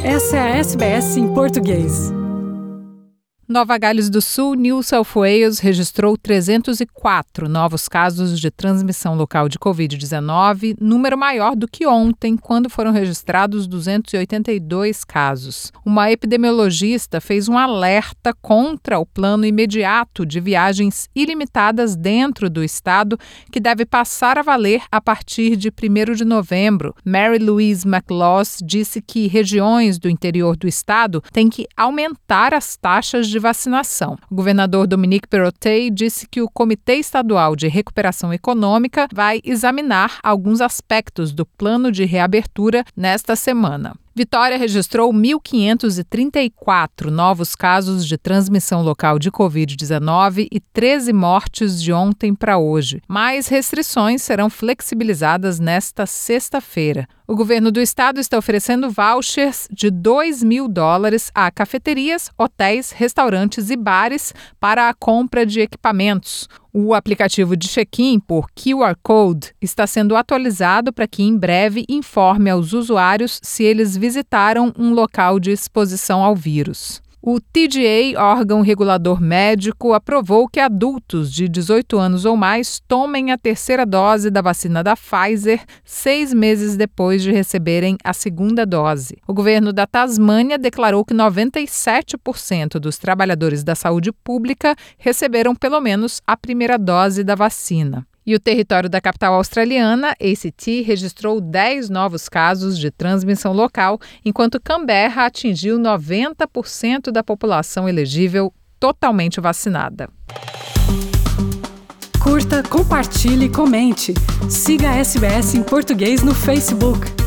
Essa é a SBS em português. Nova Gales do Sul, New South Wales, registrou 304 novos casos de transmissão local de Covid-19, número maior do que ontem, quando foram registrados 282 casos. Uma epidemiologista fez um alerta contra o plano imediato de viagens ilimitadas dentro do estado, que deve passar a valer a partir de 1º de novembro. Mary Louise McLaws disse que regiões do interior do estado têm que aumentar as taxas de vacinação. O governador Dominic Perrottet disse que o Comitê Estadual de Recuperação Econômica vai examinar alguns aspectos do plano de reabertura nesta semana. Vitória registrou 1.534 novos casos de transmissão local de Covid-19 e 13 mortes de ontem para hoje. Mais restrições serão flexibilizadas nesta sexta-feira. O governo do estado está oferecendo vouchers de $2.000 a cafeterias, hotéis, restaurantes e bares para a compra de equipamentos. O aplicativo de check-in por QR Code está sendo atualizado para que em breve informe aos usuários se eles visitaram um local de exposição ao vírus. O TGA, órgão regulador médico, aprovou que adultos de 18 anos ou mais tomem a terceira dose da vacina da Pfizer 6 meses depois de receberem a segunda dose. O governo da Tasmânia declarou que 97% dos trabalhadores da saúde pública receberam pelo menos a primeira dose da vacina. E o território da capital australiana, ACT, registrou 10 novos casos de transmissão local, enquanto Canberra atingiu 90% da população elegível totalmente vacinada. Curta, compartilhe e comente. Siga a SBS em português no Facebook.